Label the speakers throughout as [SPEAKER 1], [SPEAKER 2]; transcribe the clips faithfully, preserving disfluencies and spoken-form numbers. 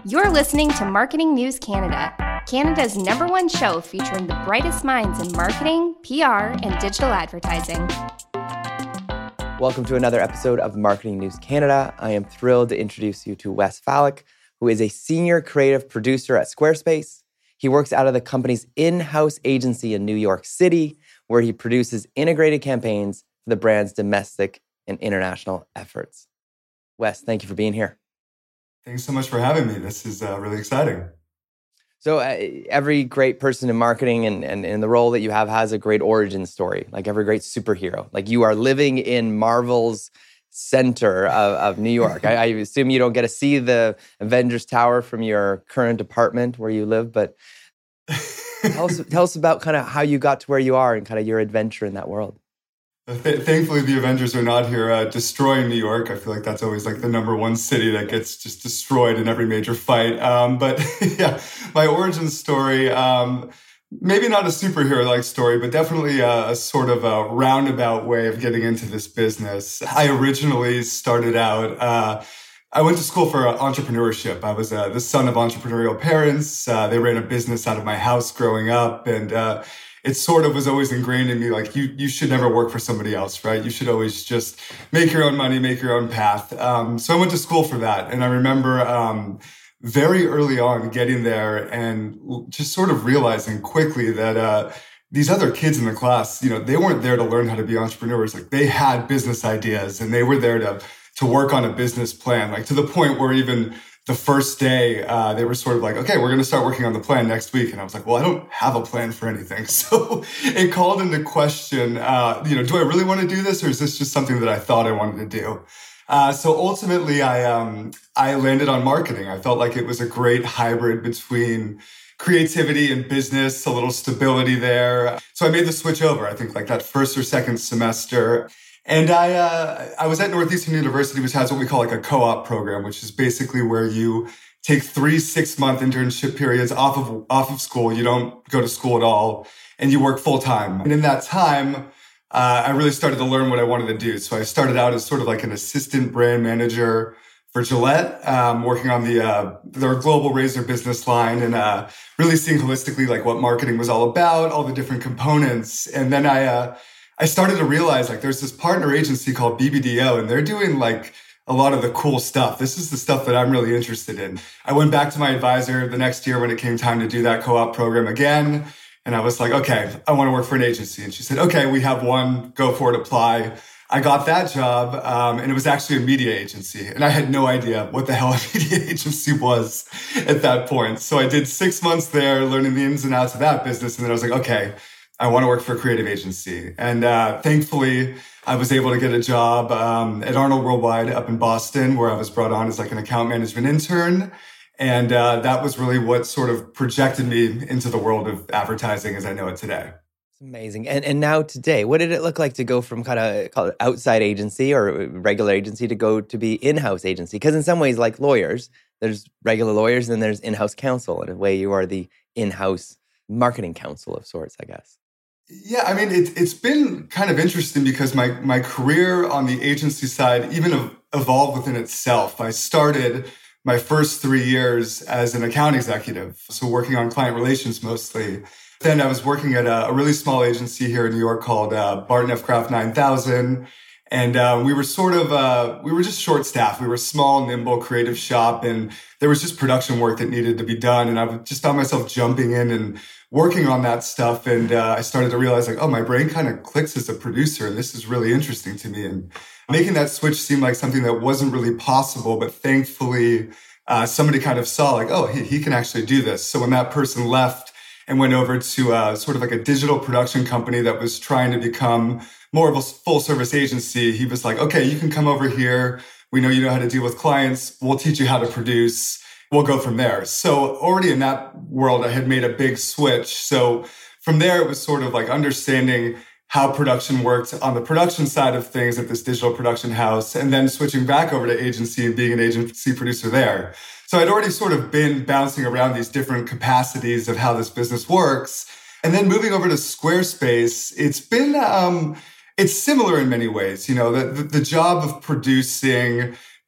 [SPEAKER 1] You're listening to Marketing News Canada, Canada's number one show featuring the brightest minds in marketing, P R, and digital advertising.
[SPEAKER 2] Welcome to another episode of Marketing News Canada. I am thrilled to introduce you to Wes Fallick, who is a senior creative producer at Squarespace. He works out of the company's in-house agency in New York City, where he produces integrated campaigns for the brand's domestic and international efforts. Wes, thank you for being here.
[SPEAKER 3] Thanks so much for having me. This is uh, really exciting.
[SPEAKER 2] So uh, every great person in marketing and, and, and the role that you have has a great origin story, like every great superhero. Like you are living in Marvel's center of, of New York. I, I assume you don't get to see the Avengers Tower from your current apartment where you live, but tell us, tell us about kind of how you got to where you are and kind of your adventure in that world.
[SPEAKER 3] Th- thankfully, the Avengers are not here uh, destroying New York. I feel like that's always like the number one city that gets just destroyed in every major fight. Um, but yeah, my origin story, um, maybe not a superhero-like story, but definitely a, a sort of a roundabout way of getting into this business. I originally started out, uh, I went to school for entrepreneurship. I was uh, the son of entrepreneurial parents. Uh, they ran a business out of my house growing up, and uh, it sort of was always ingrained in me, like, you you should never work for somebody else, right? You should always just make your own money, make your own path. Um, so I went to school for that. And I remember um, very early on getting there and just sort of realizing quickly that uh, these other kids in the class, you know, they weren't there to learn how to be entrepreneurs. Like, they had business ideas and they were there to to work on a business plan, like to the point where even the first day, uh, they were sort of like, okay, we're going to start working on the plan next week. And I was like, well, I don't have a plan for anything. So it called into question, uh, you know, do I really want to do this? Or is this just something that I thought I wanted to do? Uh, so ultimately, I, um, I landed on marketing. I felt like it was a great hybrid between creativity and business, a little stability there. So I made the switch over, I think like that first or second semester. And I uh, I was at Northeastern University, which has what we call like a co-op program, which is basically where you take three six-month internship periods off of off of school. You don't go to school at all, and you work full-time. And in that time, uh, I really started to learn what I wanted to do. So I started out as sort of like an assistant brand manager for Gillette, um, working on the uh, their global razor business line and uh, really seeing holistically like what marketing was all about, all the different components. And then I... Uh, I started to realize like there's this partner agency called B B D O, and they're doing like a lot of the cool stuff. This is the stuff that I'm really interested in. I went back to my advisor the next year when it came time to do that co-op program again. And I was like, okay, I want to work for an agency. And she said, okay, we have one, go for it, apply. I got that job. Um, and it was actually a media agency. And I had no idea what the hell a media agency was at that point. So I did six months there learning the ins and outs of that business. And then I was like, okay, I want to work for a creative agency. And uh, thankfully, I was able to get a job um, at Arnold Worldwide up in Boston, where I was brought on as like an account management intern. And uh, that was really what sort of projected me into the world of advertising as I know it today.
[SPEAKER 2] It's amazing. And and now today, what did it look like to go from kind of call it outside agency or regular agency to go to be in-house agency? Because in some ways, like lawyers, there's regular lawyers and then there's in-house counsel. In a way, you are the in-house marketing counsel of sorts, I guess.
[SPEAKER 3] Yeah, I mean, it, it's been kind of interesting because my, my career on the agency side even ev- evolved within itself. I started my first three years as an account executive, so working on client relations mostly. Then I was working at a, a really small agency here in New York called uh, Barton F. Craft nine thousand. And uh, we were sort of, uh, we were just short-staffed. We were a small, nimble, creative shop, and there was just production work that needed to be done. And I just found myself jumping in and working on that stuff. And uh, I started to realize like, oh, my brain kind of clicks as a producer, and this is really interesting to me. And making that switch seemed like something that wasn't really possible, but thankfully, uh, somebody kind of saw like, oh, he, he can actually do this. So when that person left and went over to uh, sort of like a digital production company that was trying to become more of a full service agency, he was like, okay, you can come over here. We know you know how to deal with clients. We'll teach you how to produce. We'll go from there. So already in that world, I had made a big switch. So from there, it was sort of like understanding how production worked on the production side of things at this digital production house, and then switching back over to agency and being an agency producer there. So I'd already sort of been bouncing around these different capacities of how this business works. And then moving over to Squarespace, it's been, um, it's similar in many ways. You know, the, the, the job of producing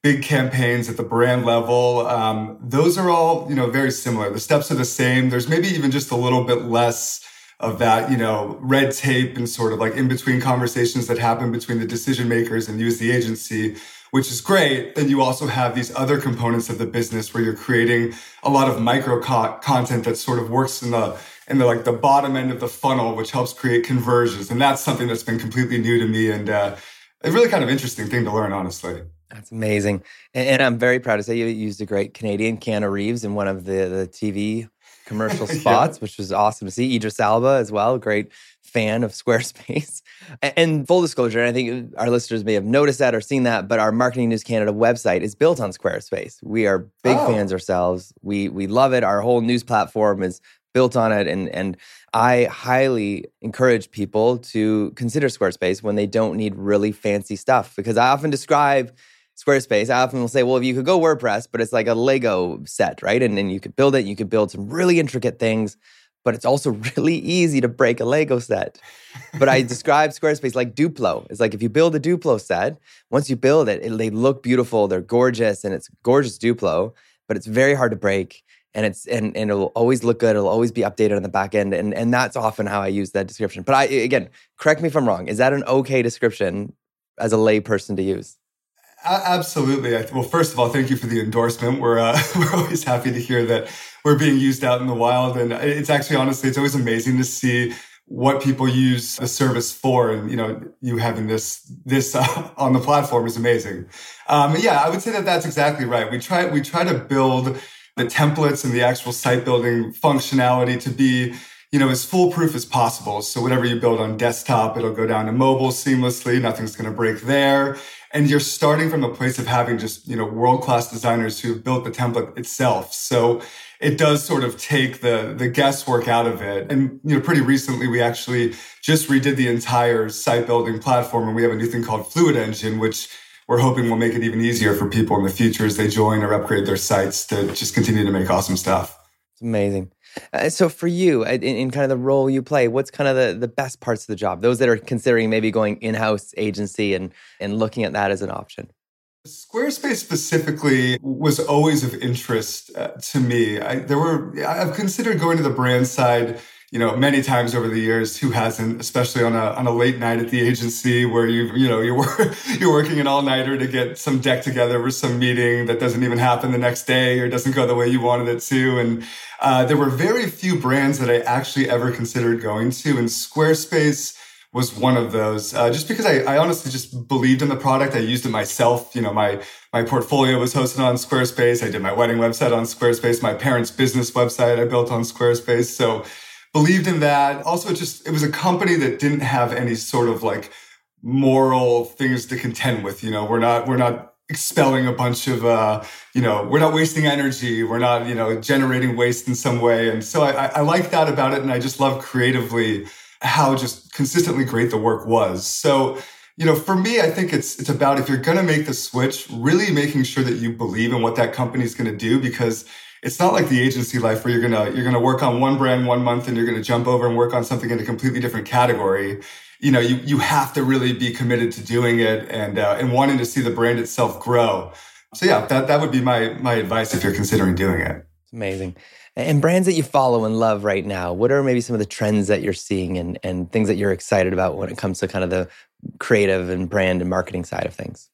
[SPEAKER 3] big campaigns at the brand level. Um, those are all, you know, very similar. The steps are the same. There's maybe even just a little bit less of that, you know, red tape and sort of like in between conversations that happen between the decision makers and you as the agency, which is great. Then you also have these other components of the business where you're creating a lot of micro co- content that sort of works in the in the like the bottom end of the funnel, which helps create conversions. And that's something that's been completely new to me and uh, a really kind of interesting thing to learn, honestly.
[SPEAKER 2] That's amazing. And, and I'm very proud to say you used a great Canadian, Keanu Reeves, in one of the, the T V commercial spots, yeah. which was awesome to see. Idris Elba as well, great fan of Squarespace. And, and full disclosure, and I think our listeners may have noticed that or seen that, but our Marketing News Canada website is built on Squarespace. We are big oh. fans ourselves. We we love it. Our whole news platform is built on it. And, and I highly encourage people to consider Squarespace when they don't need really fancy stuff, because I often describe Squarespace, I often will say, well, if you could go WordPress, but it's like a Lego set, right? And then you could build it, you could build some really intricate things, but it's also really easy to break a Lego set. But I describe Squarespace like Duplo. It's like if you build a Duplo set, once you build it, it, they look beautiful, they're gorgeous, and it's gorgeous Duplo, but it's very hard to break. And it's and, and it'll always look good. It'll always be updated on the back end. And, and that's often how I use that description. But I again, correct me if I'm wrong. Is that an okay description as a lay person to use?
[SPEAKER 3] Absolutely. Well, first of all, thank you for the endorsement. We're uh, we're always happy to hear that we're being used out in the wild. And it's actually, honestly, it's always amazing to see what people use the service for. And, you know, you having this this uh, on the platform is amazing. Um, yeah, I would say that that's exactly right. We try we try to build the templates and the actual site building functionality to be, you know, as foolproof as possible. So whatever you build on desktop, it'll go down to mobile seamlessly. Nothing's going to break there. And you're starting from a place of having just, you know, world-class designers who've built the template itself. So it does sort of take the, the guesswork out of it. And, you know, pretty recently, we actually just redid the entire site building platform. And we have a new thing called Fluid Engine, which we're hoping will make it even easier for people in the future as they join or upgrade their sites to just continue to make awesome stuff.
[SPEAKER 2] It's amazing. Uh, so for you, in, in kind of the role you play, what's kind of the, the best parts of the job? Those that are considering maybe going in-house agency and, and looking at that as an option.
[SPEAKER 3] Squarespace specifically was always of interest uh, to me. I, there were I've considered going to the brand side, you know, many times over the years. Who hasn't? Especially on a on a late night at the agency where you you know you're you're working an all nighter to get some deck together for some meeting that doesn't even happen the next day or doesn't go the way you wanted it to. And uh, there were very few brands that I actually ever considered going to, and Squarespace was one of those, uh, just because I, I honestly just believed in the product. I used it myself. You know, my, my portfolio was hosted on Squarespace. I did my wedding website on Squarespace. My parents' business website I built on Squarespace. So believed in that. Also, it just, it was a company that didn't have any sort of like moral things to contend with. You know, we're not, we're not expelling a bunch of, uh, you know, we're not wasting energy. We're not, you know, generating waste in some way. And so I, I, I like that about it. And I just love creatively how just consistently great the work was. So, you know, for me, I think it's it's about, if you're going to make the switch, really making sure that you believe in what that company is going to do, because it's not like the agency life where you're going to you're going to work on one brand one month and you're going to jump over and work on something in a completely different category. You know, you you have to really be committed to doing it and uh, and wanting to see the brand itself grow. So yeah, that that would be my my advice if you're considering doing it.
[SPEAKER 2] It's amazing. And brands that you follow and love right now, what are maybe some of the trends that you're seeing and, and things that you're excited about when it comes to kind of the creative and brand and marketing side of things?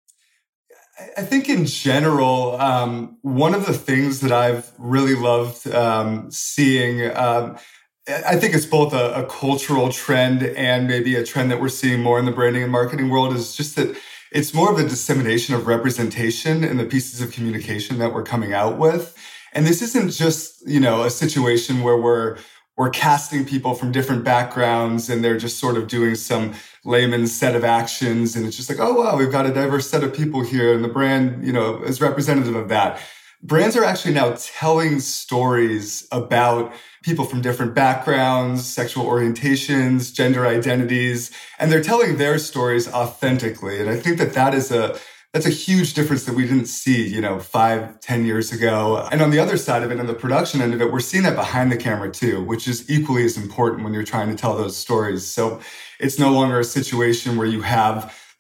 [SPEAKER 3] I think in general, um, one of the things that I've really loved um, seeing, um, I think it's both a, a cultural trend and maybe a trend that we're seeing more in the branding and marketing world, is just that it's more of a dissemination of representation in the pieces of communication that we're coming out with. And this isn't just, you know, a situation where we're we're casting people from different backgrounds and they're just sort of doing some layman's set of actions. And it's just like, oh, wow, we've got a diverse set of people here. And the brand, you know, is representative of that. Brands are actually now telling stories about people from different backgrounds, sexual orientations, gender identities, and they're telling their stories authentically. And I think that that is a That's a huge difference that we didn't see, you know, five, ten years ago. And on the other side of it, on the production end of it, we're seeing that behind the camera too, which is equally as important when you're trying to tell those stories. So it's no longer a situation where you have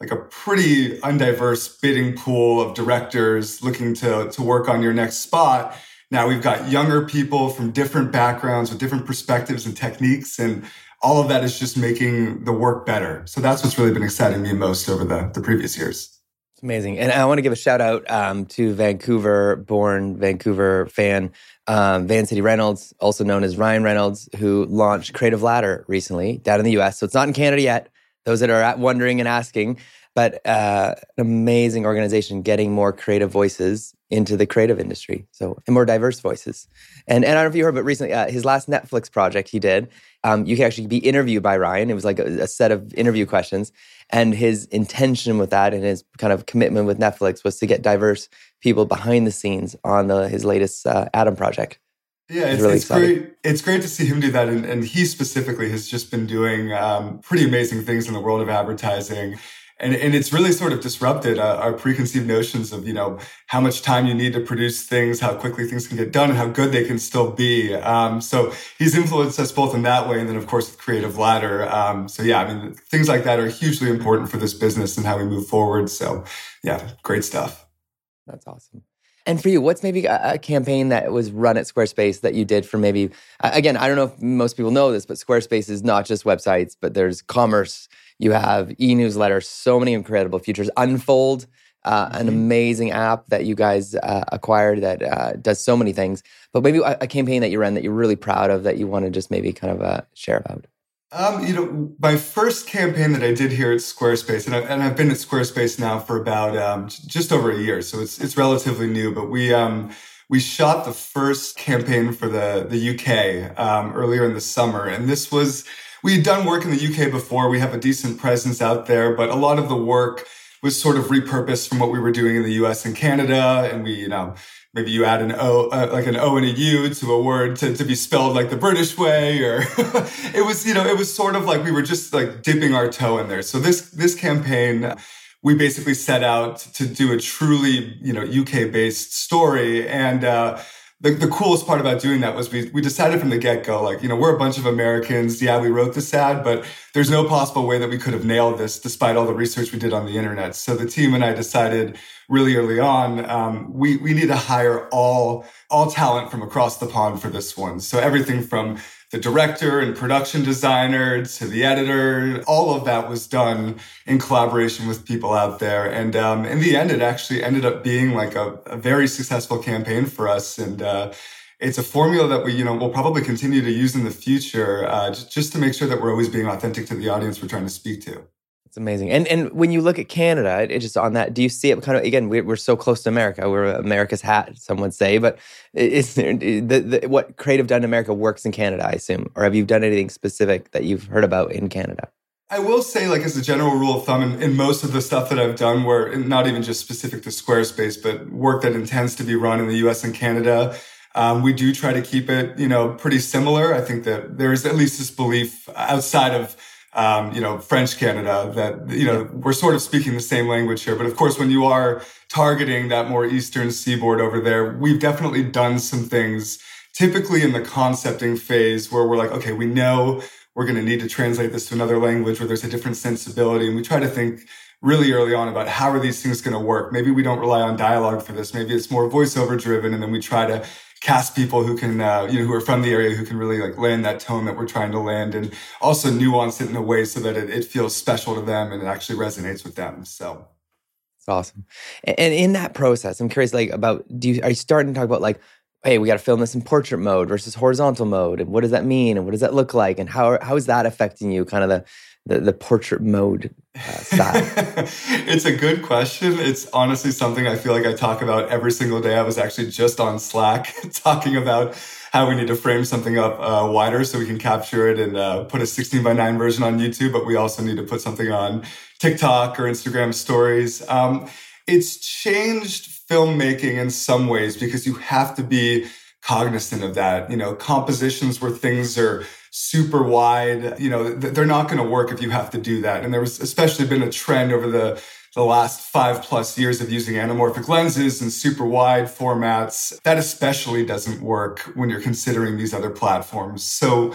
[SPEAKER 3] like a pretty undiverse bidding pool of directors looking to, to work on your next spot. Now we've got younger people from different backgrounds with different perspectives and techniques, and all of that is just making the work better. So that's what's really been exciting me most over the, the previous years.
[SPEAKER 2] Amazing. And I want to give a shout out um, to Vancouver-born, Vancouver fan, um, Van City Reynolds, also known as Ryan Reynolds, who launched Creative Ladder recently down in the U S. So it's not in Canada yet, those that are at wondering and asking, but uh, an amazing organization getting more creative voices into the creative industry. So, and more diverse voices. And, and I don't know if you heard, but recently, uh, his last Netflix project he did, um, you could actually be interviewed by Ryan. It was like a, a set of interview questions. And his intention with that and his kind of commitment with Netflix was to get diverse people behind the scenes on the, his latest uh, Adam project.
[SPEAKER 3] Yeah, it's, really it's great. It's great to see him do that. And, and he specifically has just been doing um, pretty amazing things in the world of advertising. And, and it's really sort of disrupted uh, our preconceived notions of, you know, how much time you need to produce things, how quickly things can get done, and how good they can still be. Um, so he's influenced us both in that way. And then, of course, with Creative Ladder. Um, so, yeah, I mean, things like that are hugely important for this business and how we move forward. So, yeah, great stuff.
[SPEAKER 2] That's awesome. And for you, what's maybe a, a campaign that was run at Squarespace that you did for maybe, again, I don't know if most people know this, but Squarespace is not just websites, but there's commerce. You have e-newsletter, so many incredible features. Unfold, uh, mm-hmm. an amazing app that you guys uh, acquired that uh, does so many things. But maybe a, a campaign that you ran that you're really proud of that you want to just maybe kind of uh, share about.
[SPEAKER 3] Um, you know, my first campaign that I did here at Squarespace, and, I, and I've been at Squarespace now for about um, just over a year, so it's it's relatively new. But we um, we shot the first campaign for the the U K um, earlier in the summer, and this was. We had done work in the U K before. We have a decent presence out there, but a lot of the work was sort of repurposed from what we were doing in the U S and Canada. And we, you know, maybe you add an O, uh, like an O and a U to a word to, to be spelled like the British way, or it was, you know, it was sort of like we were just like dipping our toe in there. So this, this campaign, we basically set out to do a truly, you know, U K-based story. And, uh, The, the coolest part about doing that was we we decided from the get-go, like, you know, we're a bunch of Americans. Yeah, we wrote this ad, but there's no possible way that we could have nailed this despite all the research we did on the internet. So the team and I decided really early on, um, we, we need to hire all, all talent from across the pond for this one. So everything from the director and production designer to the editor, all of that was done in collaboration with people out there. And um, in the end, it actually ended up being like a, a very successful campaign for us. And uh, it's a formula that we, you know, will probably continue to use in the future, uh, just, just to make sure that we're always being authentic to the audience we're trying to speak to.
[SPEAKER 2] It's amazing. And and when you look at Canada, it, it just on that, do you see it kind of, again, we're, we're so close to America. We're America's hat, some would say, but is there, the, the, what Creative done in America works in Canada, I assume? Or have you done anything specific that you've heard about in Canada?
[SPEAKER 3] I will say, like, as a general rule of thumb, in, in most of the stuff that I've done, where not even just specific to Squarespace, but work that intends to be run in the U S and Canada, um, we do try to keep it, you know, pretty similar. I think that there is at least this belief outside of Um, you know, French Canada, that, you know, we're sort of speaking the same language here. But of course, when you are targeting that more eastern seaboard over there, we've definitely done some things, typically in the concepting phase, where we're like, okay, we know we're going to need to translate this to another language where there's a different sensibility. And we try to think really early on about how are these things going to work. Maybe we don't rely on dialogue for this. Maybe it's more voiceover driven. And then we try to cast people who can, uh, you know, who are from the area, who can really like land that tone that we're trying to land, and also nuance it in a way so that it, it feels special to them and it actually resonates with them. So
[SPEAKER 2] it's awesome. And in that process, I'm curious, like, about, do you, are you starting to talk about like, hey, we got to film this in portrait mode versus horizontal mode, and what does that mean, and what does that look like, and how how is that affecting you, kind of the the, the portrait mode uh, style?
[SPEAKER 3] It's a good question. It's honestly something I feel like I talk about every single day. I was actually just on Slack talking about how we need to frame something up uh, wider so we can capture it and uh, put a sixteen by nine version on YouTube, but we also need to put something on TikTok or Instagram stories. Um, it's changed filmmaking in some ways because you have to be cognizant of that. You know, compositions where things are super wide, you know, they're not going to work if you have to do that. And there was especially been a trend over the, the last five plus years of using anamorphic lenses and super wide formats. That especially doesn't work when you're considering these other platforms. So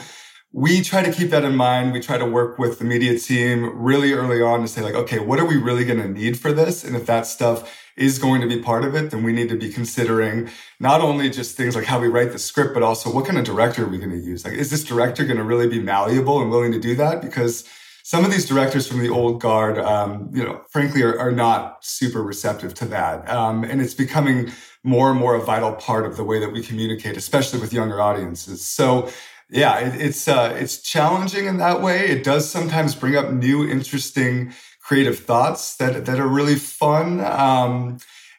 [SPEAKER 3] we try to keep that in mind. We try to work with the media team really early on to say like, okay, what are we really going to need for this? And if that stuff is going to be part of it, then we need to be considering not only just things like how we write the script, but also what kind of director are we going to use? Like, is this director going to really be malleable and willing to do that? Because some of these directors from the old guard, um, you know, frankly, are, are not super receptive to that. Um, and it's becoming more and more a vital part of the way that we communicate, especially with younger audiences. So yeah, it, it's uh, it's challenging in that way. It does sometimes bring up new, interesting, creative thoughts that that are really fun. Um,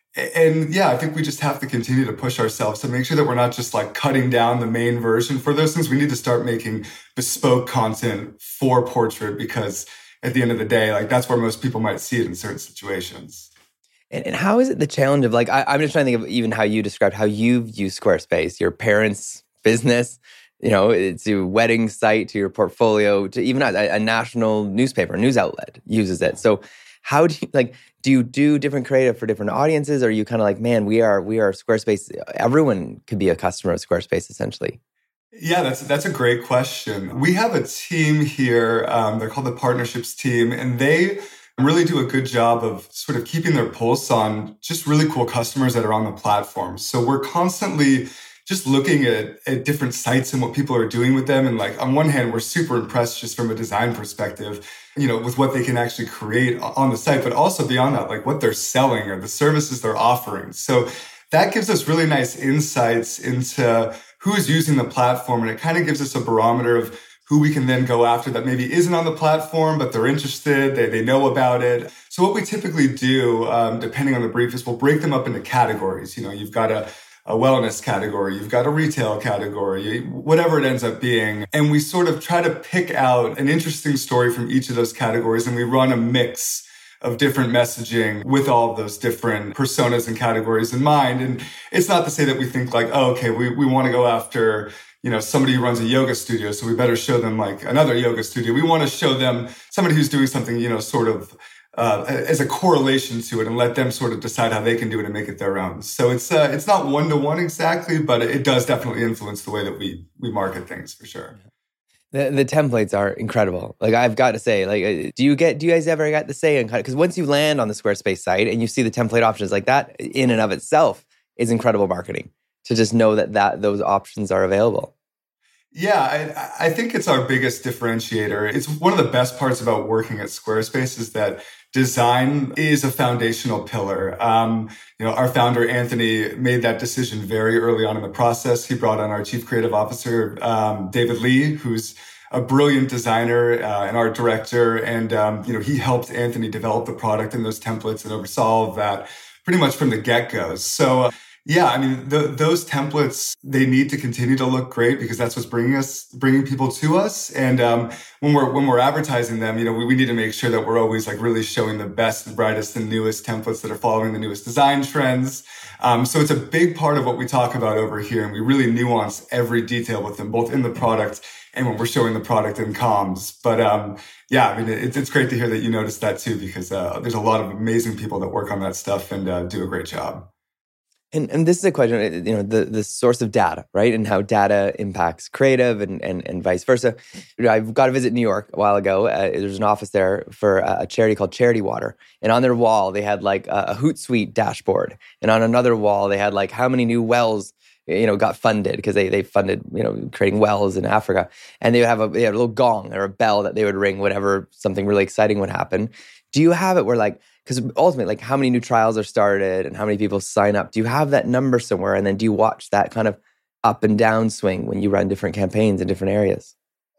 [SPEAKER 3] and yeah, I think we just have to continue to push ourselves to make sure that we're not just like cutting down the main version for those things. We need to start making bespoke content for Portrait, because at the end of the day, like that's where most people might see it in certain situations.
[SPEAKER 2] And, and how is it the challenge of like, I, I'm just trying to think of even how you described how you've used Squarespace, your parents' business, you know, to wedding site, to your portfolio, to even a, a national newspaper, news outlet uses it. So how do you, like, do you do different creative for different audiences? Or are you kind of like, man, we are, we are Squarespace. Everyone could be a customer of Squarespace, essentially.
[SPEAKER 3] Yeah, that's that's a great question. We have a team here. Um, they're called the partnerships team, and they really do a good job of sort of keeping their pulse on just really cool customers that are on the platform. So we're constantly just looking at, at different sites and what people are doing with them. And like, on one hand, we're super impressed just from a design perspective, you know, with what they can actually create on the site, but also beyond that, like what they're selling or the services they're offering. So that gives us really nice insights into who's using the platform. And it kind of gives us a barometer of who we can then go after that maybe isn't on the platform, but they're interested, they, they know about it. So what we typically do, um, depending on the brief, is we'll break them up into categories. You know, you've got a a wellness category, you've got a retail category, whatever it ends up being. And we sort of try to pick out an interesting story from each of those categories, and we run a mix of different messaging with all of those different personas and categories in mind. And it's not to say that we think like, oh, okay, we, we want to go after, you know, somebody who runs a yoga studio, so we better show them like another yoga studio. We want to show them somebody who's doing something, you know, sort of Uh, as a correlation to it, and let them sort of decide how they can do it and make it their own. So it's uh, it's not one-to-one exactly, but it does definitely influence the way that we we market things for sure.
[SPEAKER 2] The the templates are incredible. Like I've got to say, like, do you get do you guys ever get to say, because once you land on the Squarespace site and you see the template options like that, in and of itself is incredible marketing to just know that that those options are available.
[SPEAKER 3] Yeah, I, I think it's our biggest differentiator. It's one of the best parts about working at Squarespace is that design is a foundational pillar. Um, you know, our founder, Anthony, made that decision very early on in the process. He brought on our chief creative officer, um, David Lee, who's a brilliant designer, uh, and art director. And, um, you know, he helped Anthony develop the product and those templates and oversaw all of that pretty much from the get-go. So, uh, yeah, I mean, the, those templates, they need to continue to look great because that's what's bringing us, bringing people to us. And um, when we're when we're advertising them, you know, we, we need to make sure that we're always like really showing the best, and brightest, and newest templates that are following the newest design trends. Um, so it's a big part of what we talk about over here, and we really nuance every detail with them, both in the product and when we're showing the product in comms. But um, yeah, I mean, it's it's great to hear that you noticed that too, because uh, there's a lot of amazing people that work on that stuff and uh, do a great job.
[SPEAKER 2] And and this is a question, you know, the, the source of data, right? And how data impacts creative and and, and vice versa. I've got to visit New York a while ago. Uh, there's an office there for a charity called Charity Water. And on their wall, they had like a, a Hootsuite dashboard. And on another wall, they had like how many new wells, you know, got funded, because they they funded, you know, creating wells in Africa. And they would have a, they had a little gong or a bell that they would ring whenever something really exciting would happen. Do you have it where like, because ultimately, like how many new trials are started and how many people sign up? Do you have that number somewhere? And then do you watch that kind of up and down swing when you run different campaigns in different areas?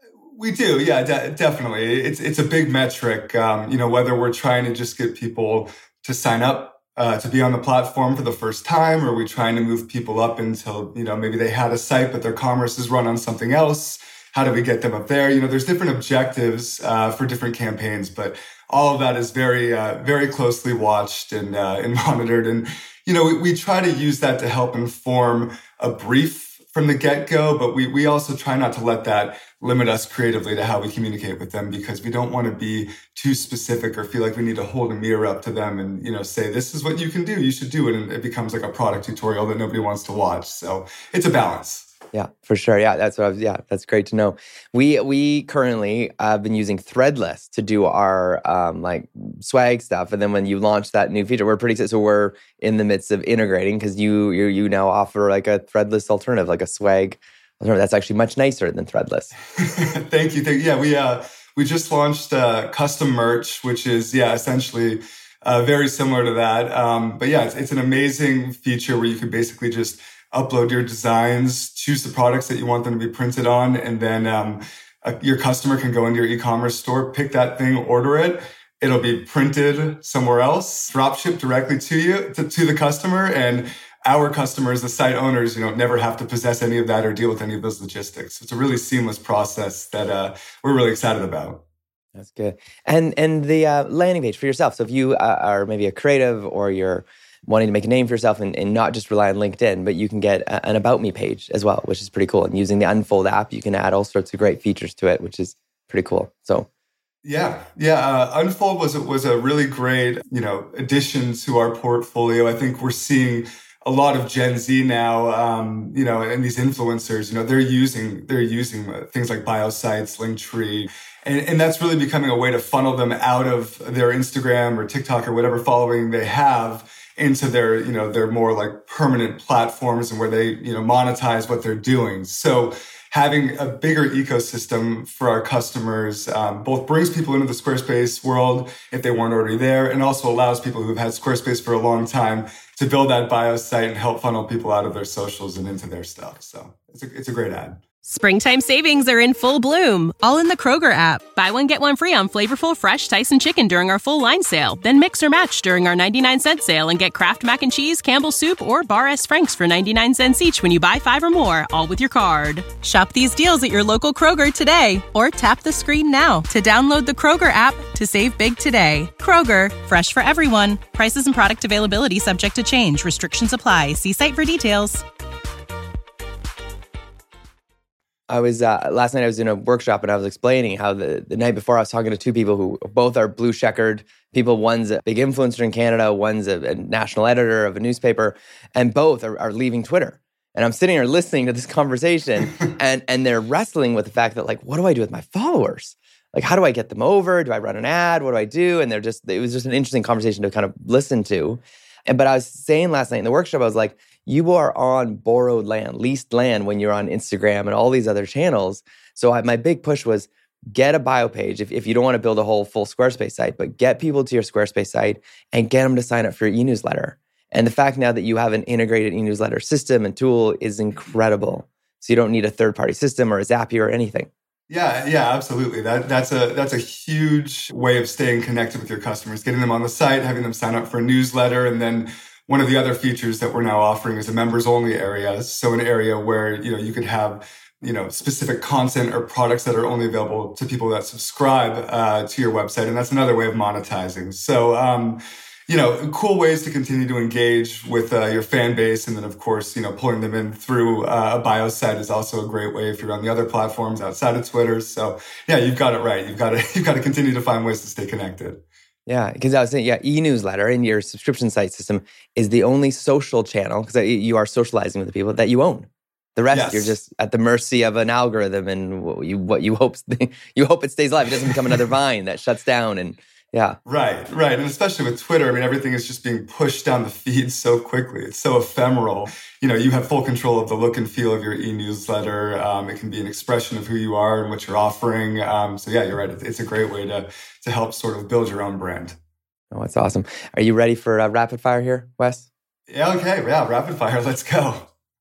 [SPEAKER 3] We do, yeah, de- definitely. It's it's a big metric. Um, you know, whether we're trying to just get people to sign up uh, to be on the platform for the first time, or we're trying to move people up until, you know, maybe they had a site but their commerce is run on something else. How do we get them up there? You know, there's different objectives uh, for different campaigns, but all of that is very, uh, very closely watched and uh, and monitored. And, you know, we, we try to use that to help inform a brief from the get-go, but we we also try not to let that limit us creatively to how we communicate with them, because we don't want to be too specific or feel like we need to hold a mirror up to them and, you know, say, this is what you can do, you should do it. And it becomes like a product tutorial that nobody wants to watch. So it's a balance.
[SPEAKER 2] Yeah, for sure. Yeah, that's what I was, yeah, that's great to know. We we currently have been using Threadless to do our um, like swag stuff, and then when you launch that new feature, we're pretty excited. So we're in the midst of integrating because you you you now offer like a Threadless alternative, like a swag alternative that's actually much nicer than Threadless.
[SPEAKER 3] Thank you. Thank you. Yeah, we uh we just launched uh, custom merch, which is yeah essentially uh, very similar to that. Um, but yeah, it's, it's an amazing feature where you can basically just upload your designs, choose the products that you want them to be printed on, and then um, uh, your customer can go into your e-commerce store, pick that thing, order it. It'll be printed somewhere else, drop shipped directly to you, to, to the customer. And our customers, the site owners, you know, never have to possess any of that or deal with any of those logistics. It's a really seamless process that uh, we're really excited about.
[SPEAKER 2] That's good. And and the uh, landing page for yourself. So if you uh, are maybe a creative or you're wanting to make a name for yourself and, and not just rely on LinkedIn, but you can get a, an About Me page as well, which is pretty cool. And using the Unfold app, you can add all sorts of great features to it, which is pretty cool. So,
[SPEAKER 3] yeah, yeah. Uh, Unfold was was a really great, you know, addition to our portfolio. I think we're seeing a lot of Gen Z now, um, you know, and these influencers, you know, they're using they're using things like bio sites, Linktree. And, and that's really becoming a way to funnel them out of their Instagram or TikTok or whatever following they have into their, you know, their more like permanent platforms and where they, you know, monetize what they're doing. So having a bigger ecosystem for our customers um, both brings people into the Squarespace world if they weren't already there, and also allows people who've had Squarespace for a long time to build that bio site and help funnel people out of their socials and into their stuff. So it's a, it's a great ad.
[SPEAKER 4] Springtime savings are in full bloom, all in the Kroger app. Buy one, get one free on flavorful, fresh Tyson chicken during our full line sale. Then mix or match during our ninety-nine cent sale and get Kraft Mac and Cheese, Campbell's Soup, or Bar S. Frank's for ninety-nine cents each when you buy five or more, all with your card. Shop these deals at your local Kroger today, or tap the screen now to download the Kroger app to save big today. Kroger, fresh for everyone. Prices and product availability subject to change. Restrictions apply. See site for details.
[SPEAKER 2] I was, uh, last night I was in a workshop and I was explaining how the, the night before I was talking to two people who both are blue checkered people. One's a big influencer in Canada, one's a, a national editor of a newspaper, and both are, are leaving Twitter. And I'm sitting here listening to this conversation and, and they're wrestling with the fact that, like, what do I do with my followers? Like, how do I get them over? Do I run an ad? What do I do? And they're just, it was just an interesting conversation to kind of listen to. And, but I was saying last night in the workshop, I was like, you are on borrowed land, leased land when you're on Instagram and all these other channels. So I, my big push was get a bio page if, if you don't want to build a whole full Squarespace site, but get people to your Squarespace site and get them to sign up for your e-newsletter. And the fact now that you have an integrated e-newsletter system and tool is incredible. So you don't need a third-party system or a Zapier or anything.
[SPEAKER 3] Yeah, yeah, absolutely. That that's a that's a huge way of staying connected with your customers, getting them on the site, having them sign up for a newsletter, and then one of the other features that we're now offering is a members-only area. So an area where, you know, you could have, you know, specific content or products that are only available to people that subscribe uh, to your website, and that's another way of monetizing. So, um, you know, cool ways to continue to engage with uh, your fan base. And then, of course, you know, pulling them in through uh, a bio site is also a great way if you're on the other platforms outside of Twitter. So, yeah, you've got it right. You've got to, you've got to continue to find ways to stay connected.
[SPEAKER 2] Yeah, because I was saying, yeah, e-newsletter in your subscription site system is the only social channel, because you are socializing with the people, that you own. The rest, yes. You're just at the mercy of an algorithm, and what you what you hope you hope it stays alive. It doesn't become another Vine that shuts down. And yeah,
[SPEAKER 3] right, right, and especially with Twitter, I mean, everything is just being pushed down the feed so quickly. It's so ephemeral. You know, you have full control of the look and feel of your e-newsletter. Um, it can be an expression of who you are and what you're offering. Um, so yeah, you're right. It's a great way to to help sort of build your own brand.
[SPEAKER 2] Oh, that's awesome. Are you ready for uh, rapid fire here, Wes?
[SPEAKER 3] Yeah. Okay. Yeah. Rapid fire. Let's go.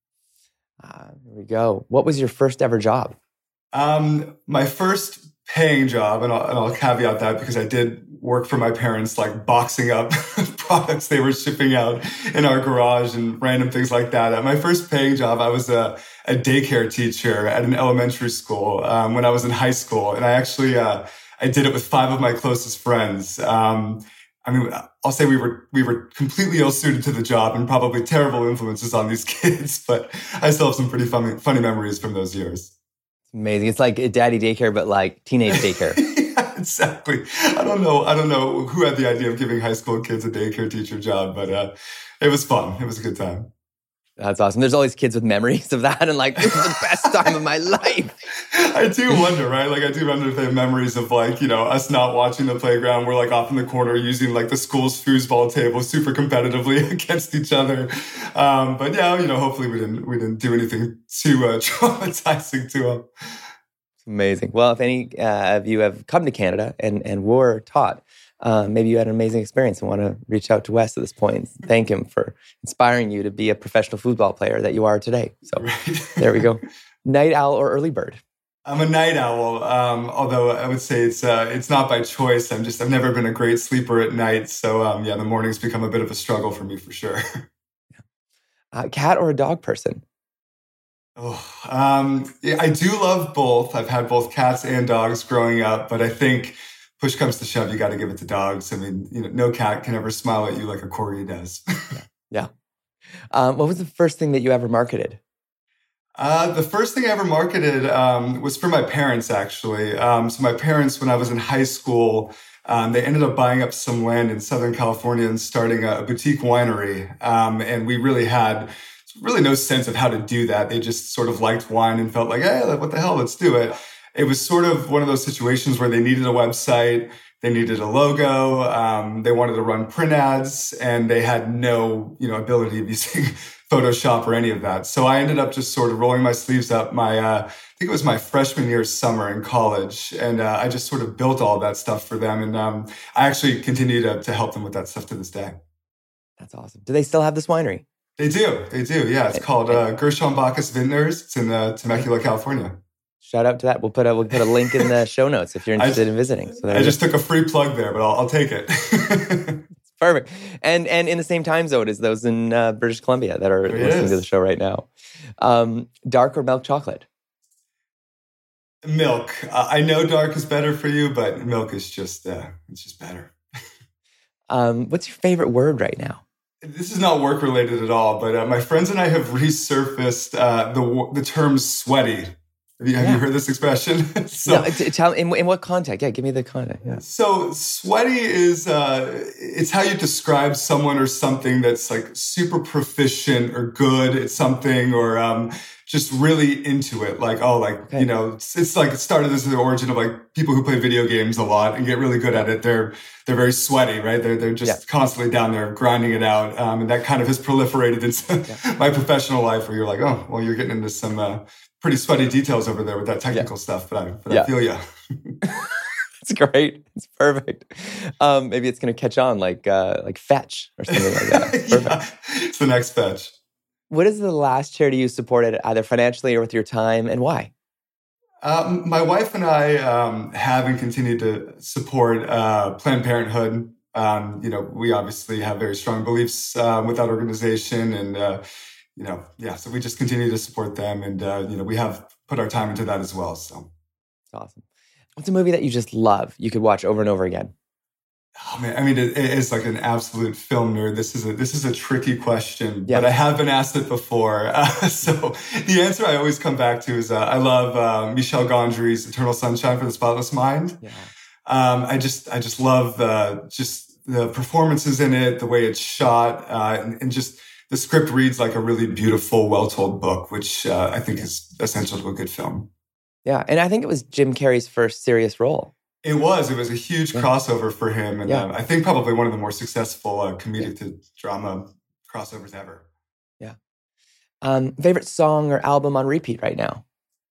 [SPEAKER 2] Uh, here we go. What was your first ever job?
[SPEAKER 3] Um, my first paying job, and I'll, and I'll caveat that because I did work for my parents, like boxing up products they were shipping out in our garage and random things like that. At my first paying job, I was a, a daycare teacher at an elementary school um, when I was in high school. And I actually, uh, I did it with five of my closest friends. Um, I mean, I'll say we were we were completely ill-suited to the job and probably terrible influences on these kids, but I still have some pretty funny, funny memories from those years.
[SPEAKER 2] Amazing. It's like a daddy daycare, but like teenage daycare.
[SPEAKER 3] Yeah, exactly. I don't know. I don't know who had the idea of giving high school kids a daycare teacher job, but uh, it was fun. It was a good time.
[SPEAKER 2] That's awesome. There's always kids with memories of that and like, this is the best time of my life.
[SPEAKER 3] I do wonder, right? Like, I do wonder if they have memories of like, you know, us not watching the playground. We're like off in the corner using like the school's foosball table super competitively against each other. Um, but yeah, you know, hopefully we didn't we didn't do anything too uh, traumatizing to them.
[SPEAKER 2] Amazing. Well, if any uh, of you have come to Canada and, and were taught, uh, maybe you had an amazing experience and want to reach out to Wes at this point and thank him for inspiring you to be a professional football player that you are today. So right. There we go. Night owl or early bird?
[SPEAKER 3] I'm a night owl, um, although I would say it's uh, it's not by choice. I'm just I've never been a great sleeper at night, so um, yeah, the mornings become a bit of a struggle for me for sure.
[SPEAKER 2] Yeah. Uh, cat or a dog person?
[SPEAKER 3] Oh, um, I do love both. I've had both cats and dogs growing up, but I think push comes to shove, you got to give it to dogs. I mean, you know, no cat can ever smile at you like a corgi does.
[SPEAKER 2] yeah. yeah. Um, what was the first thing that you ever marketed?
[SPEAKER 3] Uh, the first thing I ever marketed um, was for my parents, actually. Um, so my parents, when I was in high school, um, they ended up buying up some land in Southern California and starting a, a boutique winery. Um, and we really had really no sense of how to do that. They just sort of liked wine and felt like, hey, what the hell, let's do it. It was sort of one of those situations where they needed a website, they needed a logo, um, they wanted to run print ads, and they had no, you know, ability of using Photoshop or any of that. So I ended up just sort of rolling my sleeves up my, uh, I think it was my freshman year summer in college. And uh, I just sort of built all that stuff for them. And um, I actually continue to, to help them with that stuff to this day.
[SPEAKER 2] That's awesome. Do they still have this winery?
[SPEAKER 3] They do. They do. Yeah. It's called uh, Gershon Bacchus Vintners. It's in uh, Temecula, California.
[SPEAKER 2] Shout out to that. We'll put a, we'll put a link in the show notes if you're interested
[SPEAKER 3] I,
[SPEAKER 2] in visiting. So
[SPEAKER 3] I just took a free plug there, but I'll, I'll take it.
[SPEAKER 2] Perfect. And and in the same time zone as those in uh, British Columbia that are
[SPEAKER 3] there
[SPEAKER 2] listening to the show right now. Um, dark or milk chocolate?
[SPEAKER 3] Milk. Uh, I know dark is better for you, but milk is just, uh, it's just better.
[SPEAKER 2] um, what's your favorite word right now?
[SPEAKER 3] This is not work related at all, but uh, my friends and I have resurfaced uh, the the term sweaty. Have you, have
[SPEAKER 2] yeah.
[SPEAKER 3] you heard this expression?
[SPEAKER 2] so, no, t- tell in, in what context? Yeah, give me the context. Yeah.
[SPEAKER 3] So sweaty is uh, it's how you describe someone or something that's like super proficient or good at something, or um, just really into it. Like oh, like okay. you know, it's, it's like it started as the origin of like people who play video games a lot and get really good at it. They're they're very sweaty, right? They're they're just yeah. constantly down there grinding it out, um, and that kind of has proliferated into yeah. my professional life, where you're like, oh, well, you're getting into some. Uh, pretty sweaty details over there with that technical yeah. stuff, but I, but yeah. I feel you.
[SPEAKER 2] It's great. It's perfect. Um, maybe it's going to catch on like uh, like fetch or something like that. It's perfect.
[SPEAKER 3] yeah, it's the next fetch.
[SPEAKER 2] What is the last charity you supported, either financially or with your time, and why?
[SPEAKER 3] Um, my wife and I um, have and continue to support uh, Planned Parenthood. Um, you know, we obviously have very strong beliefs um, with that organization, and uh, you know, yeah, so we just continue to support them, and, uh, you know, we have put our time into that as well, so.
[SPEAKER 2] Awesome. What's a movie that you just love, you could watch over and over again?
[SPEAKER 3] Oh, man, I mean, it, it is like an absolute film nerd. This is a, this is a tricky question,
[SPEAKER 2] yeah.
[SPEAKER 3] but I have been asked it before. Uh, so the answer I always come back to is uh, I love uh, Michel Gondry's Eternal Sunshine for the Spotless Mind.
[SPEAKER 2] Yeah.
[SPEAKER 3] Um, I just, I just love uh, just the performances in it, the way it's shot, uh, and, and just, the script reads like a really beautiful, well-told book, which uh, I think is essential to a good film.
[SPEAKER 2] Yeah, and I think it was Jim Carrey's first serious role.
[SPEAKER 3] It was. It was a huge yeah. crossover for him, and yeah. uh, I think probably one of the more successful uh, comedic yeah. to drama crossovers ever.
[SPEAKER 2] Yeah. Um, favorite song or album on repeat right now?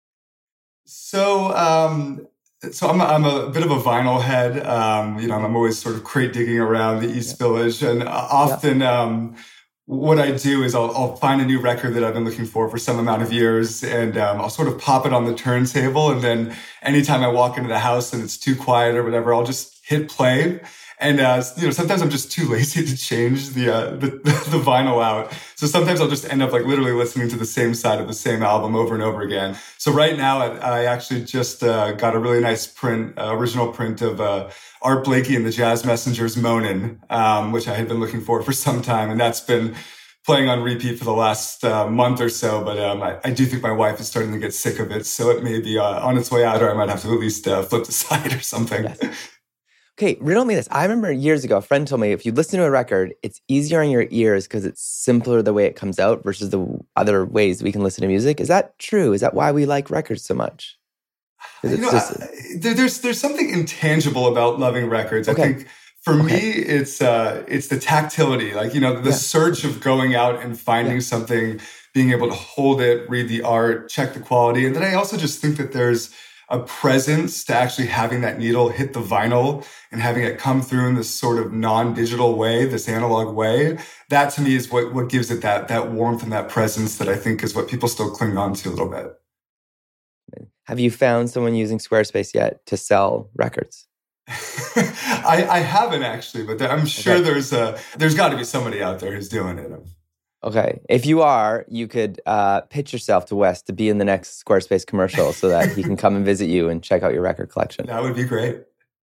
[SPEAKER 3] So, um, so I'm a, I'm a bit of a vinyl head. Um, you know, I'm always sort of crate digging around the East yeah. Village, and often. Yeah. Um, What I do is I'll, I'll find a new record that I've been looking for for some amount of years, and um, I'll sort of pop it on the turntable. And then anytime I walk into the house and it's too quiet or whatever, I'll just hit play. And uh, you know, sometimes I'm just too lazy to change the, uh, the the vinyl out. So sometimes I'll just end up like literally listening to the same side of the same album over and over again. So right now, I, I actually just uh, got a really nice print, uh, original print of uh, Art Blakey and the Jazz Messengers' "Moanin'," um, which I had been looking for for some time, and that's been playing on repeat for the last uh, month or so. But um, I, I do think my wife is starting to get sick of it, so it may be uh, on its way out, or I might have to at least uh, flip the side or something.
[SPEAKER 2] Yes. Okay, riddle me this. I remember years ago, a friend told me if you listen to a record, it's easier on your ears because it's simpler the way it comes out versus the other ways we can listen to music. Is that true? Is that why we like records so much?
[SPEAKER 3] You know, just, I, there, there's there's something intangible about loving records. Okay. I think for okay. me, it's uh, it's the tactility, like, you know, the yeah. search of going out and finding yeah. something, being able to hold it, read the art, check the quality. And then I also just think that there's a presence to actually having that needle hit the vinyl and having it come through in this sort of non-digital way, this analog way. That to me is what, what gives it that, that warmth and that presence that I think is what people still cling on to a little bit.
[SPEAKER 2] Have you found someone using Squarespace yet to sell records?
[SPEAKER 3] I, I haven't actually, but I'm sure okay. there's a, there's got to be somebody out there who's doing it.
[SPEAKER 2] Okay. If you are, you could uh, pitch yourself to Wes to be in the next Squarespace commercial so that he can come and visit you and check out your record collection.
[SPEAKER 3] That would be great.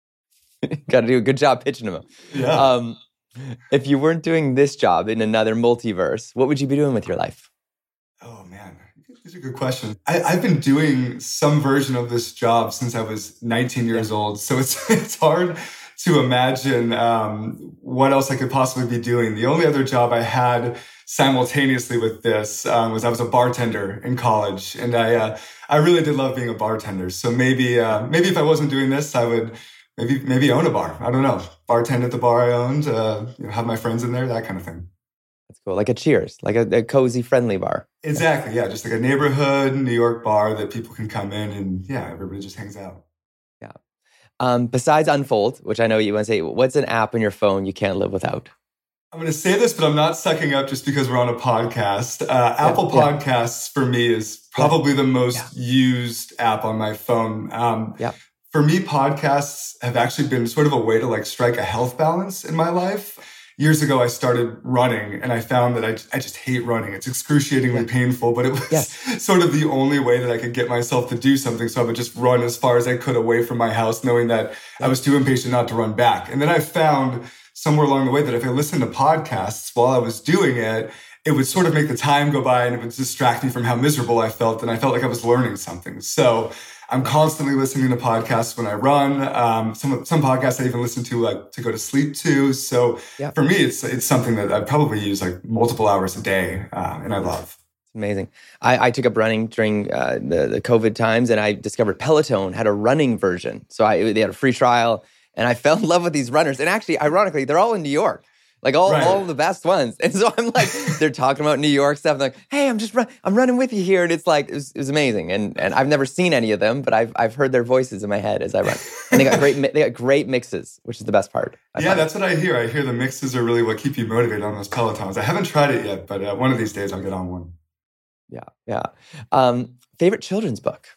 [SPEAKER 2] Got to do a good job pitching him.
[SPEAKER 3] Yeah.
[SPEAKER 2] Um, if you weren't doing this job in another multiverse, what would you be doing with your life?
[SPEAKER 3] Oh, man. These are good questions. I, I've been doing some version of this job since I was nineteen years yeah. old. So it's it's hard to imagine um, what else I could possibly be doing. The only other job I had simultaneously with this um, was I was a bartender in college, and I uh, I really did love being a bartender. So maybe uh, maybe if I wasn't doing this, I would maybe maybe own a bar. I don't know, bartend at the bar I owned, uh, you know, have my friends in there, that kind of thing.
[SPEAKER 2] That's cool, like a Cheers, like a, a cozy, friendly bar.
[SPEAKER 3] Exactly, yeah, just like a neighborhood New York bar that people can come in and yeah, everybody just hangs out.
[SPEAKER 2] Yeah. Um, besides Unfold, which I know you want to say, what's an app on your phone you can't live without?
[SPEAKER 3] I'm going to say this, but I'm not sucking up just because we're on a podcast. Uh, yeah, Apple Podcasts yeah. for me is probably yeah. the most yeah. used app on my phone. Um,
[SPEAKER 2] yeah.
[SPEAKER 3] For me, podcasts have actually been sort of a way to like strike a health balance in my life. Years ago, I started running and I found that I, I just hate running. It's excruciatingly yeah. painful, but it was yes. sort of the only way that I could get myself to do something. So I would just run as far as I could away from my house, knowing that yeah. I was too impatient not to run back. And then I found somewhere along the way that if I listened to podcasts while I was doing it, it would sort of make the time go by and it would distract me from how miserable I felt. And I felt like I was learning something. So I'm constantly listening to podcasts when I run. Um, some some podcasts I even listen to like to go to sleep to. So yeah. for me, it's it's something that I probably use like multiple hours a day, uh, and I love.
[SPEAKER 2] It's amazing. I, I took up running during uh, the the COVID times, and I discovered Peloton had a running version. So I they had a free trial, and I fell in love with these runners. And actually, ironically, they're all in New York. Like all, right. all the best ones. And so I'm like, they're talking about New York stuff. I'm like, hey, I'm just run- I'm running with you here. And it's like, it was, it was amazing. And and I've never seen any of them, but I've I've heard their voices in my head as I run. And they got great they got great mixes, which is the best part.
[SPEAKER 3] I yeah, that's what I hear. I hear the mixes are really what keep you motivated on those Pelotons. I haven't tried it yet, but uh, one of these days I'll get on one.
[SPEAKER 2] Yeah, yeah. Um, favorite children's book?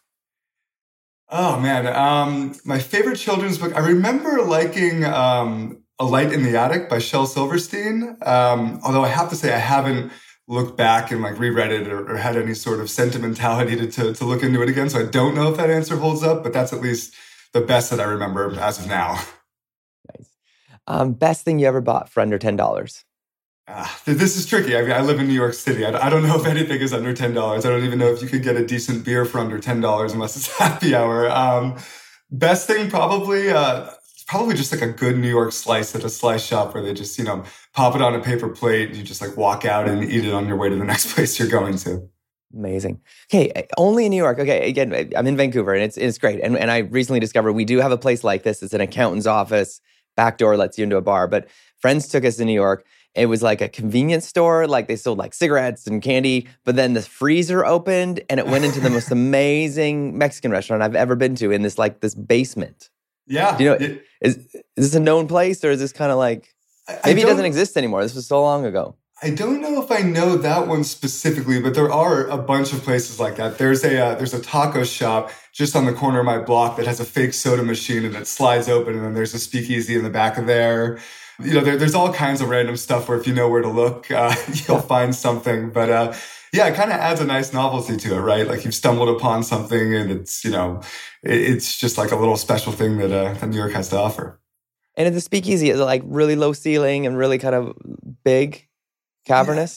[SPEAKER 3] Oh, man. Um, my favorite children's book, I remember liking... Um, A Light in the Attic by Shel Silverstein. Um, although I have to say I haven't looked back and like reread it or, or had any sort of sentimentality to, to to look into it again. So I don't know if that answer holds up, but that's at least the best that I remember as of now.
[SPEAKER 2] Nice. Um, best thing you ever bought for under ten dollars?
[SPEAKER 3] Uh, this is tricky. I mean, I live in New York City. I, I don't know if anything is under ten dollars. I don't even know if you could get a decent beer for under ten dollars unless it's happy hour. Um, best thing probably... Uh, Probably just like a good New York slice at a slice shop where they just, you know, pop it on a paper plate and you just like walk out and eat it on your way to the next place you're going to.
[SPEAKER 2] Amazing. Okay, only in New York. Okay, again, I'm in Vancouver and it's it's great. And and I recently discovered we do have a place like this. It's an accountant's office. Back door lets you into a bar. But friends took us to New York. It was like a convenience store. Like they sold like cigarettes and candy. But then the freezer opened and it went into the most amazing Mexican restaurant I've ever been to in this like this basement.
[SPEAKER 3] Yeah.
[SPEAKER 2] Do you know,
[SPEAKER 3] it,
[SPEAKER 2] is, is this a known place or is this kind of like, maybe it doesn't exist anymore. This was so long ago.
[SPEAKER 3] I don't know if I know that one specifically, but there are a bunch of places like that. There's a uh, there's a taco shop just on the corner of my block that has a fake soda machine and it slides open and then there's a speakeasy in the back of there. You know, there, there's all kinds of random stuff where if you know where to look, uh, you'll find something. But uh, yeah, it kind of adds a nice novelty to it, right? Like you've stumbled upon something and it's, you know, it, it's just like a little special thing that, uh, that New York has to offer.
[SPEAKER 2] And at the speakeasy, is it like really low ceiling and really kind of big, cavernous?
[SPEAKER 3] Yeah.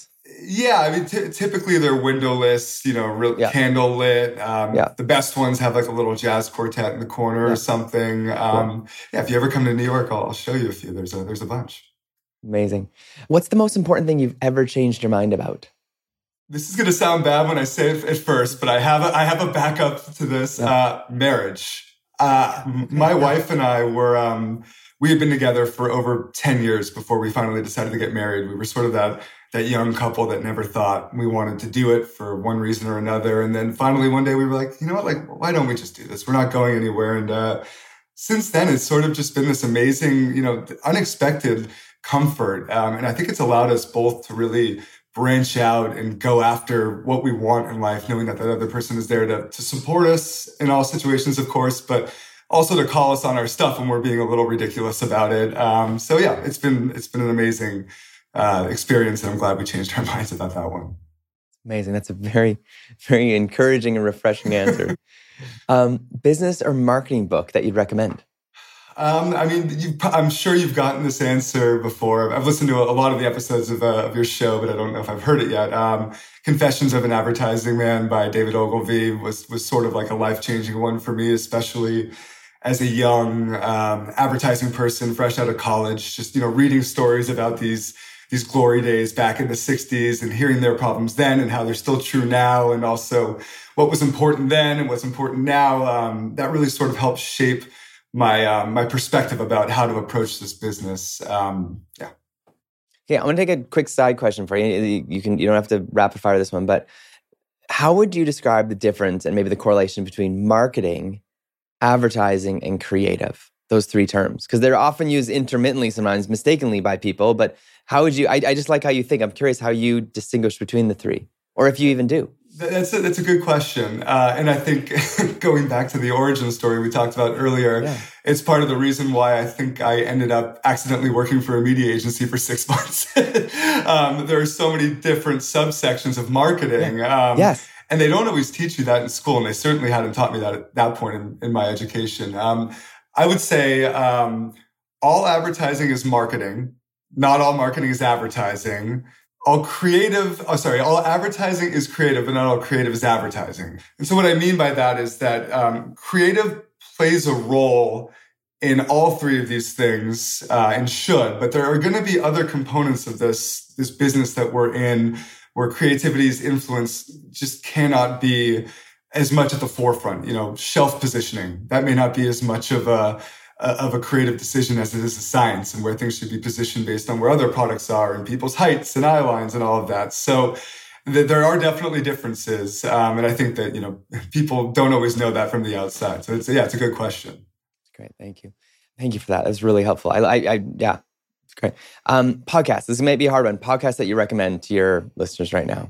[SPEAKER 3] Yeah, I mean, t- typically they're windowless, you know, real
[SPEAKER 2] Yeah.
[SPEAKER 3] candle lit. Um,
[SPEAKER 2] Yeah.
[SPEAKER 3] The best ones have like a little jazz quartet in the corner
[SPEAKER 2] Yeah.
[SPEAKER 3] or something. Um, yeah, if you ever come to New York, I'll, I'll show you a few. There's a there's a bunch.
[SPEAKER 2] Amazing. What's the most important thing you've ever changed your mind about?
[SPEAKER 3] This is going to sound bad when I say it at first, but I have a, I have a backup to this.
[SPEAKER 2] Yeah.
[SPEAKER 3] Uh, marriage. Uh, m- my
[SPEAKER 2] Yeah.
[SPEAKER 3] wife and I were, um, we had been together for over ten years before we finally decided to get married. We were sort of that, that young couple that never thought we wanted to do it for one reason or another. And then finally one day we were like, you know what, like, why don't we just do this? We're not going anywhere. And, uh, since then it's sort of just been this amazing, you know, unexpected comfort. Um, and I think it's allowed us both to really branch out and go after what we want in life, knowing that that other person is there to, to support us in all situations, of course, but also to call us on our stuff when we're being a little ridiculous about it. Um, so yeah, it's been, it's been an amazing uh, experience, and I'm glad we changed our minds about that one.
[SPEAKER 2] Amazing. That's a very, very encouraging and refreshing answer. um, business or marketing book that you'd recommend?
[SPEAKER 3] Um, I mean, you, I'm sure you've gotten this answer before. I've listened to a, a lot of the episodes of, uh, of your show, but I don't know if I've heard it yet. Um, Confessions of an Advertising Man by David Ogilvy was, was sort of like a life-changing one for me, especially as a young, um, advertising person fresh out of college, just, you know, reading stories about these, these glory days back in the sixties and hearing their problems then and how they're still true now. And also what was important then and what's important now. Um, that really sort of helped shape my um, my perspective about how to approach this business. Um, yeah.
[SPEAKER 2] Okay, I'm going to take a quick side question for you. You can you don't have to rapid fire this one, but how would you describe the difference and maybe the correlation between marketing, advertising, and creative? Those three terms, because they're often used intermittently, sometimes mistakenly by people. But how would you? I, I just like how you think. I'm curious how you distinguish between the three, or if you even do.
[SPEAKER 3] That's a, that's a good question. Uh, and I think going back to the origin story we talked about earlier, yeah. It's part of the reason why I think I ended up accidentally working for a media agency for six months. um, there are so many different subsections of marketing.
[SPEAKER 2] Yeah.
[SPEAKER 3] Um,
[SPEAKER 2] yes.
[SPEAKER 3] And they don't always teach you that in school. And they certainly hadn't taught me that at that point in, in my education. Um, I would say um, all advertising is marketing. Not all marketing is advertising. All creative, oh, sorry, all advertising is creative, but not all creative is advertising. And so what I mean by that is that um, creative plays a role in all three of these things uh, and should, but there are going to be other components of this, this business that we're in where creativity's influence just cannot be as much at the forefront. You know, shelf positioning, that may not be as much of a of a creative decision as it is a science, and where things should be positioned based on where other products are and people's heights and eye lines and all of that. So th- there are definitely differences. Um, and I think that, you know, people don't always know that from the outside. So it's, yeah, it's a good question.
[SPEAKER 2] Great. Thank you. Thank you for that. That's really helpful. I, I, I yeah, it's great. Um, podcasts. This may be a hard one. Podcasts that you recommend to your listeners right now.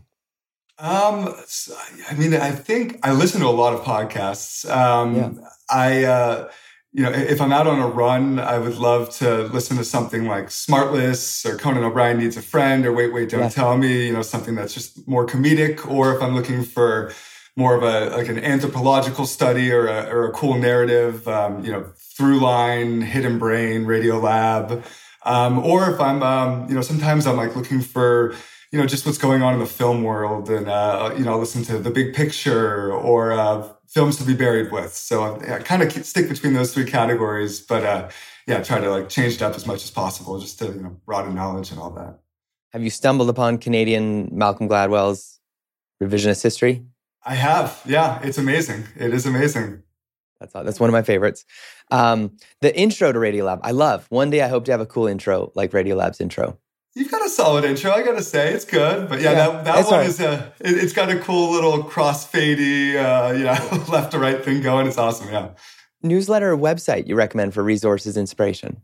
[SPEAKER 3] Um, I mean, I think I listen to a lot of podcasts. Um,
[SPEAKER 2] yeah.
[SPEAKER 3] I, uh, You know, if I'm out on a run, I would love to listen to something like Smartless or Conan O'Brien Needs a Friend or Wait, Wait, Don't yes. Tell Me, you know, something that's just more comedic. Or if I'm looking for more of a, like an anthropological study or a, or a cool narrative, um, you know, Throughline, Hidden Brain, Radiolab. Um, or if I'm, um, you know, sometimes I'm like looking for, you know, just what's going on in the film world and, uh, you know, listen to The Big Picture or, uh, films to be buried with. So I kind of stick between those three categories, but uh, yeah, try to like change it up as much as possible just to, you know, broaden knowledge and all that.
[SPEAKER 2] Have you stumbled upon Canadian Malcolm Gladwell's Revisionist History?
[SPEAKER 3] I have. Yeah, it's amazing. It is amazing.
[SPEAKER 2] That's that's one of my favorites. Um, the intro to Radiolab, I love. One day I hope to have a cool intro like Radiolab's intro.
[SPEAKER 3] You've got a solid intro, I gotta say. It's good. But yeah, yeah that, that one right. is a, it, it's got a cool little crossfadey, uh, you know, left to right thing going. It's awesome, yeah.
[SPEAKER 2] Newsletter or website you recommend for resources, inspiration?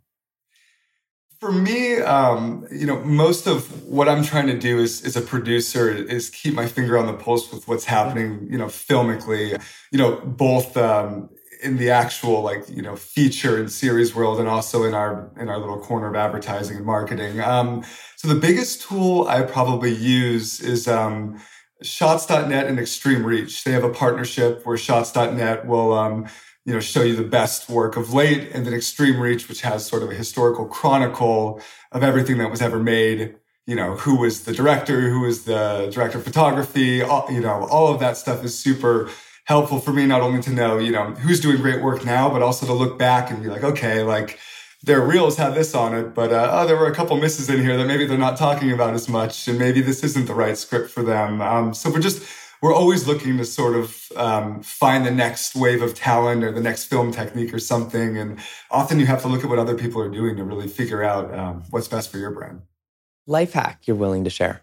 [SPEAKER 3] For me, um, you know, most of what I'm trying to do is, as a producer is keep my finger on the pulse with what's happening, you know, filmically, you know, both, um, in the actual, like, you know, feature and series world and also in our, in our little corner of advertising and marketing. Um, so the biggest tool I probably use is, um, Shots dot net and Extreme Reach. They have a partnership where Shots dot net will, um, you know, show you the best work of late, and then Extreme Reach, which has sort of a historical chronicle of everything that was ever made, you know, who was the director, who was the director of photography, all, you know, all of that stuff is super helpful for me, not only to know, you know, who's doing great work now, but also to look back and be like, okay, like their reels have this on it, but uh, oh, there were a couple misses in here that maybe they're not talking about as much, and maybe this isn't the right script for them. Um, so we're just, we're always looking to sort of um, find the next wave of talent or the next film technique or something. And often you have to look at what other people are doing to really figure out um, what's best for your brand.
[SPEAKER 2] Life hack you're willing to share?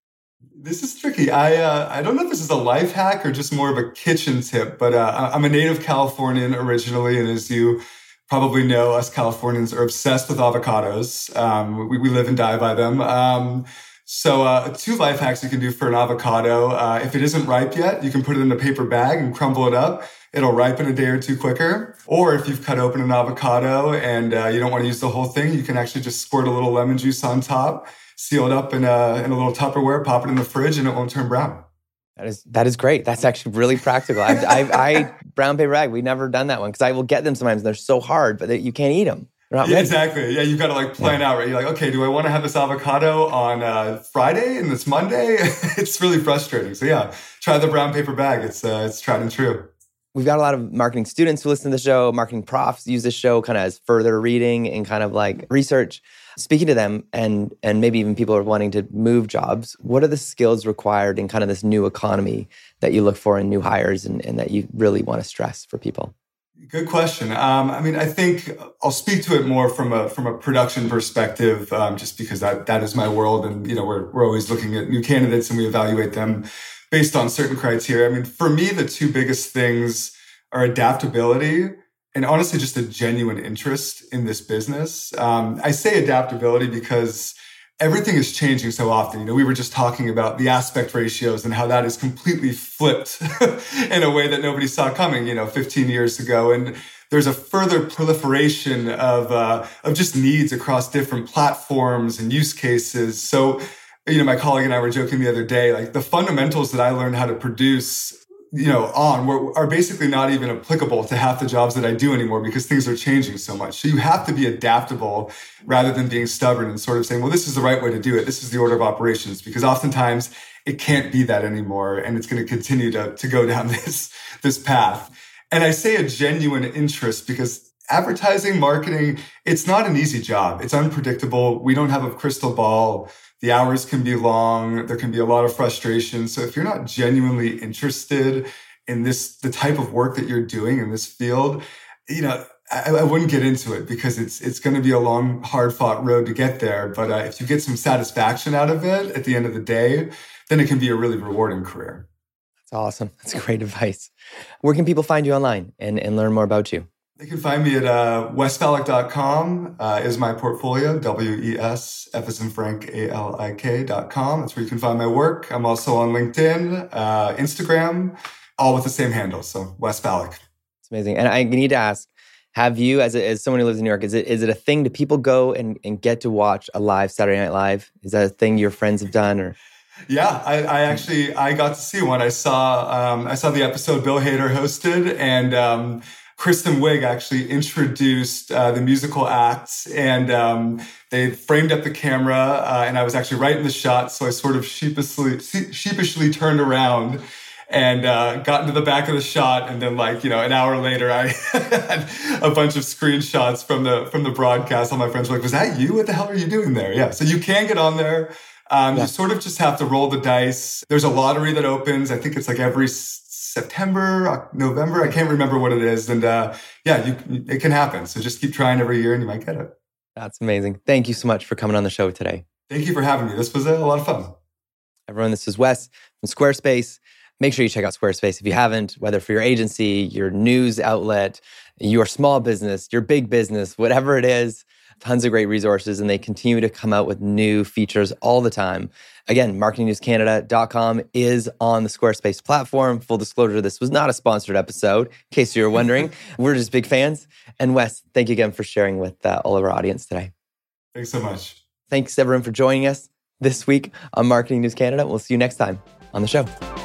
[SPEAKER 3] This is tricky. I uh, I don't know if this is a life hack or just more of a kitchen tip, but uh, I'm a native Californian originally. And as you probably know, us Californians are obsessed with avocados. Um, we, we live and die by them. Um, So uh, two life hacks you can do for an avocado. Uh, if it isn't ripe yet, you can put it in a paper bag and crumble it up. It'll ripen a day or two quicker. Or if you've cut open an avocado and uh, you don't want to use the whole thing, you can actually just squirt a little lemon juice on top, seal it up in a, in a little Tupperware, pop it in the fridge, and it won't turn brown.
[SPEAKER 2] That is that is great. That's actually really practical. I, I, I brown paper bag. We've never done that one because I will get them sometimes. And they're so hard, but they, you can't eat them.
[SPEAKER 3] Yeah, exactly. Yeah, you got to like plan yeah. out, right? You're like, okay, do I want to have this avocado on uh, Friday and it's Monday? It's really frustrating. So yeah, try the brown paper bag. It's uh, it's tried and true.
[SPEAKER 2] We've got a lot of marketing students who listen to the show. Marketing profs use this show kind of as further reading and kind of like research. Speaking to them, and and maybe even people are wanting to move jobs, what are the skills required in kind of this new economy that you look for in new hires and, and that you really want to stress for people?
[SPEAKER 3] Good question. Um, I mean, I think I'll speak to it more from a from a production perspective, um, just because that that is my world, and you know, we're we're always looking at new candidates and we evaluate them based on certain criteria. I mean, for me, the two biggest things are adaptability and honestly just a genuine interest in this business. Um, I say adaptability because everything is changing so often. You know, we were just talking about the aspect ratios and how that is completely flipped in a way that nobody saw coming, you know, fifteen years ago. And there's a further proliferation of, uh, of just needs across different platforms and use cases. So, you know, my colleague and I were joking the other day, like the fundamentals that I learned how to produce you know, on were, are basically not even applicable to half the jobs that I do anymore because things are changing so much. So you have to be adaptable rather than being stubborn and sort of saying, well, this is the right way to do it. This is the order of operations, because oftentimes it can't be that anymore. And it's going to continue to, to go down this, this path. And I say a genuine interest because advertising, marketing, it's not an easy job. It's unpredictable. We don't have a crystal ball. The hours can be long. There can be a lot of frustration. So if you're not genuinely interested in this, the type of work that you're doing in this field, you know, I, I wouldn't get into it because it's it's going to be a long, hard-fought road to get there. But uh, if you get some satisfaction out of it at the end of the day, then it can be a really rewarding career.
[SPEAKER 2] That's awesome. That's great advice. Where can people find you online and, and learn more about you?
[SPEAKER 3] They can find me at uh, wes falik dot com uh, is my portfolio, W E S, F as in Frank, A L I K dot com. That's where you can find my work. I'm also on LinkedIn, uh, Instagram, all with the same handle. So Wes Falik.
[SPEAKER 2] It's amazing. And I need to ask, have you, as a, as someone who lives in New York, is it is it a thing? Do people go and, and get to watch a live Saturday Night Live? Is that a thing your friends have done? Or
[SPEAKER 3] Yeah, I, I actually, I got to see one. I saw, um, I saw the episode Bill Hader hosted, and um, Kristen Wiig actually introduced uh, the musical acts, and um, they framed up the camera, uh, and I was actually right in the shot, so I sort of sheepishly, sheepishly turned around and uh, got into the back of the shot, and then, like, you know, an hour later, I had a bunch of screenshots from the from the broadcast. All my friends were like, "Was that you? What the hell are you doing there?" Yeah, so you can get on there. Um, yeah. You sort of just have to roll the dice. There's a lottery that opens. I think it's like every September, November. I can't remember what it is. And uh, yeah, you, it can happen. So just keep trying every year and you might get it.
[SPEAKER 2] That's amazing. Thank you so much for coming on the show today.
[SPEAKER 3] Thank you for having me. This was a lot of fun.
[SPEAKER 2] Everyone, this is Wes from Squarespace. Make sure you check out Squarespace if you haven't, whether for your agency, your news outlet, your small business, your big business, whatever it is. Tons of great resources, and they continue to come out with new features all the time. Again, marketing news canada dot com is on the Squarespace platform. Full disclosure, this was not a sponsored episode, in case you were wondering. We're just big fans. And Wes, thank you again for sharing with uh, all of our audience today.
[SPEAKER 3] Thanks so much.
[SPEAKER 2] Thanks, everyone, for joining us this week on Marketing News Canada. We'll see you next time on the show.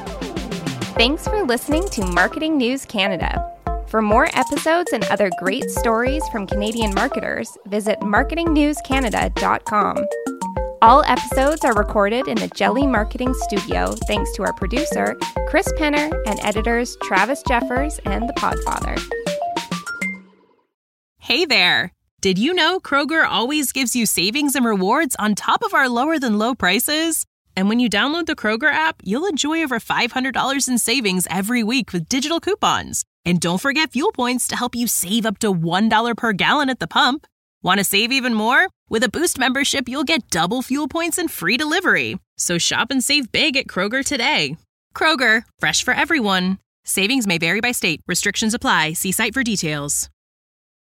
[SPEAKER 1] Thanks for listening to Marketing News Canada. For more episodes and other great stories from Canadian marketers, visit marketing news canada dot com. All episodes are recorded in the Jelly Marketing Studio thanks to our producer, Chris Penner, and editors Travis Jeffers and The Podfather.
[SPEAKER 4] Hey there! Did you know Kroger always gives you savings and rewards on top of our lower-than-low prices? And when you download the Kroger app, you'll enjoy over five hundred dollars in savings every week with digital coupons. And don't forget fuel points to help you save up to one dollar per gallon at the pump. Want to save even more? With a Boost membership, you'll get double fuel points and free delivery. So shop and save big at Kroger today. Kroger, fresh for everyone. Savings may vary by state. Restrictions apply. See site for details.